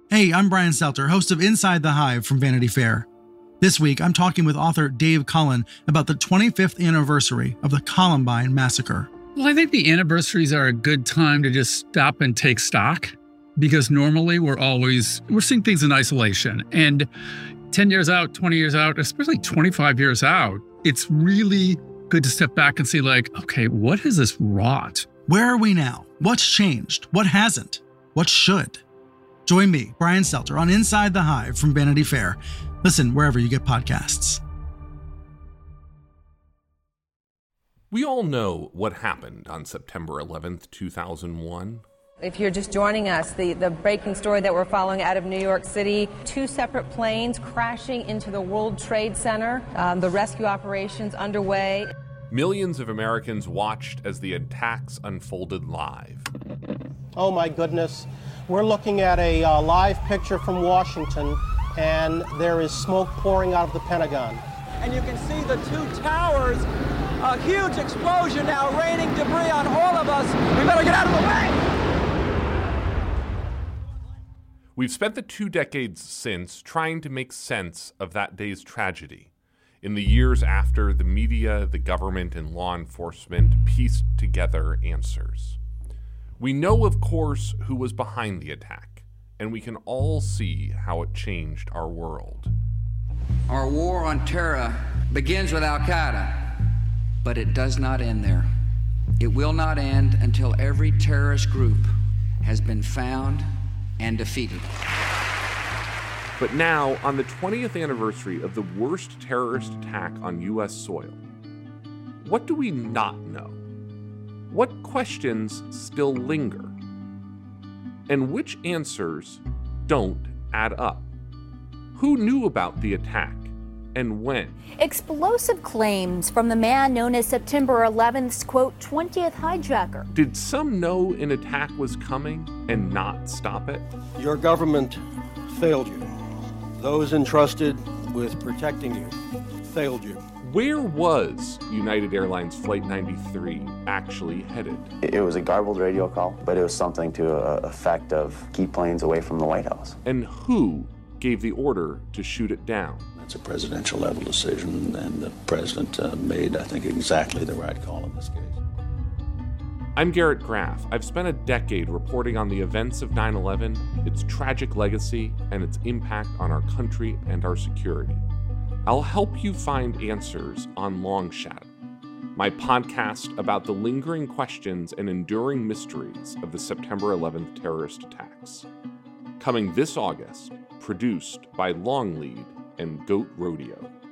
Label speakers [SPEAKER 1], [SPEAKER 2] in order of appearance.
[SPEAKER 1] Hey, I'm Brian Stelter, host of Inside the Hive from Vanity Fair. This week, I'm talking with author Dave Cullen about the 25th anniversary of the Columbine Massacre.
[SPEAKER 2] Well, I think the anniversaries are a good time to just stop and take stock, because normally we're seeing things in isolation. And 10 years out, 20 years out, especially 25 years out, it's really good to step back and see, like, okay, what has this wrought?
[SPEAKER 1] Where are we now? What's changed? What hasn't? What should? Join me, Brian Stelter, on Inside the Hive from Vanity Fair. Listen wherever you get podcasts.
[SPEAKER 3] We all know what happened on September 11th, 2001.
[SPEAKER 4] If you're just joining us, the breaking story that we're following out of New York City, 2 separate planes crashing into the World Trade Center, the rescue operations underway.
[SPEAKER 3] Millions of Americans watched as the attacks unfolded live.
[SPEAKER 5] Oh my goodness. We're looking at a live picture from Washington, and there is smoke pouring out of the Pentagon.
[SPEAKER 6] And you can see the 2 towers, a huge explosion now raining debris on all of us. We better get out of the way!
[SPEAKER 3] We've spent the 2 decades since trying to make sense of that day's tragedy. In the years after, the media, the government, and law enforcement pieced together answers. We know, of course, who was behind the attack, and we can all see how it changed our world.
[SPEAKER 7] Our war on terror begins with Al-Qaeda, but it does not end there. It will not end until every terrorist group has been found and defeated.
[SPEAKER 3] But now, on the 20th anniversary of the worst terrorist attack on U.S. soil, what do we not know? What questions still linger? And which answers don't add up? Who knew about the attack and when?
[SPEAKER 8] Explosive claims from the man known as September 11th's, quote, 20th hijacker.
[SPEAKER 3] Did some know an attack was coming and not stop it?
[SPEAKER 5] Your government failed you. Those entrusted with protecting you failed you.
[SPEAKER 3] Where was United Airlines Flight 93 actually headed?
[SPEAKER 9] It was a garbled radio call, but it was something to the effect of keep planes away from the White House.
[SPEAKER 3] And who gave the order to shoot it down?
[SPEAKER 10] It's a presidential level decision, and the president made, I think, exactly the right call in this case.
[SPEAKER 3] I'm Garrett Graff. I've spent a decade reporting on the events of 9/11, its tragic legacy, and its impact on our country and our security. I'll help you find answers on Long Shadow, my podcast about the lingering questions and enduring mysteries of the September 11th terrorist attacks. Coming this August, produced by Longlead and Goat Rodeo.